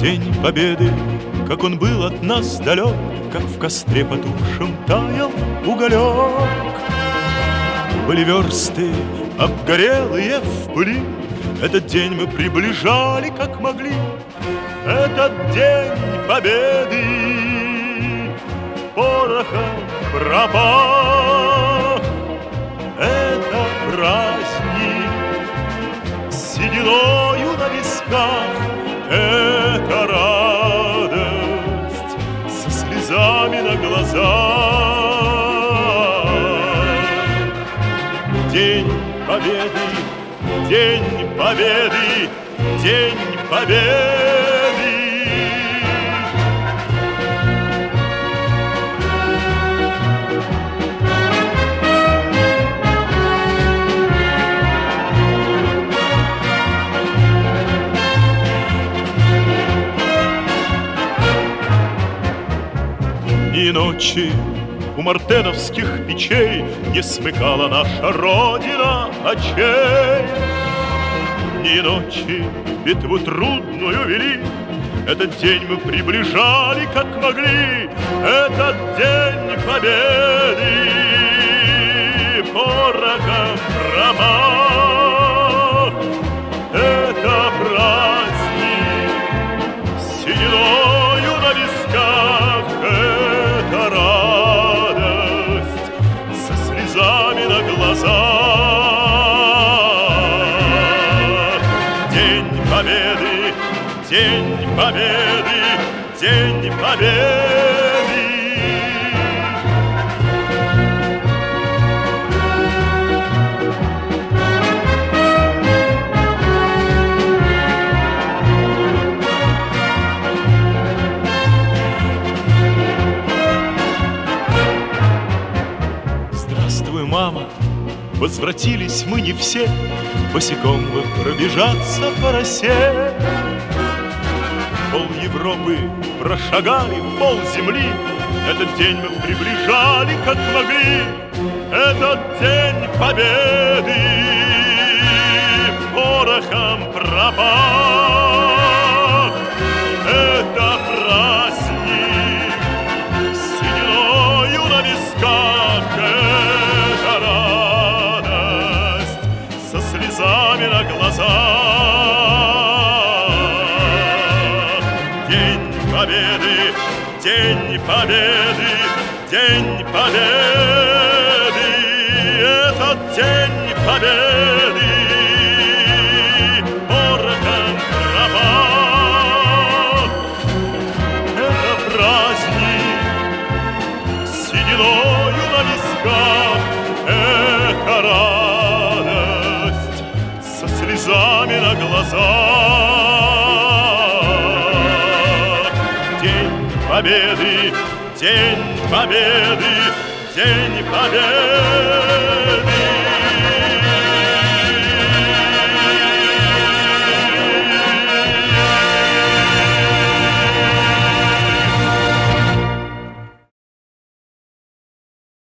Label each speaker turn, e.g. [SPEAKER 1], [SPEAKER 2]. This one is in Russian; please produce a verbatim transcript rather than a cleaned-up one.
[SPEAKER 1] День Победы, как он был от нас далек, как в костре потухшем таял уголек. Были версты обгорелые в пыли, этот день мы приближали как могли. Этот день Победы порохом пропах. Это праздник с сединою на висках, это радость со слезами на глазах. День Победы, День Победы, День Победы. И ночи у мартеновских печей не смыкала наша Родина очей. Ни ночи битву трудную вели, этот день мы приближали как могли. Этот день Победы порохом промах. Это праздник с сединою на висках, это радость со слезами на глазах. День Победы, День Победы, День Победы. Здравствуй, мама, возвратились мы не все, босиком бы пробежаться по росе. Пол Европы прошагали, пол земли, этот день мы приближали как могли. Этот день Победы порохом пропах. Это праздник с сединою на висках, это радость со слезами на глазах. День Победы, День Победы, День Победы. Этот День Победы порохом пропах. Это праздник с сединою на висках, это радость со слезами на глазах. День Победы, День Победы, День Победы.